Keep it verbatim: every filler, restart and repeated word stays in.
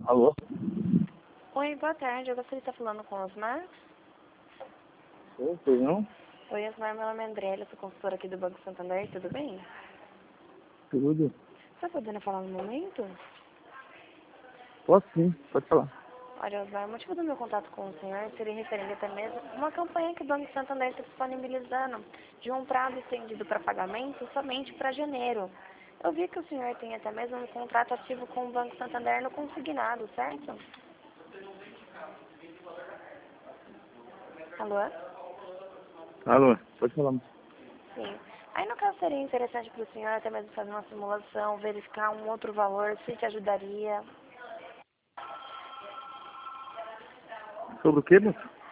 Alô? Oi, boa tarde. Eu gostaria de estar falando com o Osmar. Oi, pois não? Oi, Osmar. Meu nome é André, eu sou consultora aqui do Banco Santander. Tudo bem? Tudo. Está podendo falar no momento? Posso sim, pode falar. Olha, Osmar, o motivo do meu contato com o senhor seria referente até mesmo uma campanha que o Banco Santander está disponibilizando de um prazo estendido para pagamento somente para janeiro. Eu vi que o senhor tem até mesmo um contrato ativo com o Banco Santander no consignado, certo? Alô? Alô, pode falar. Sim. Aí, no caso, seria interessante para o senhor até mesmo fazer uma simulação, verificar um outro valor, se te ajudaria. Sobre o que, moço?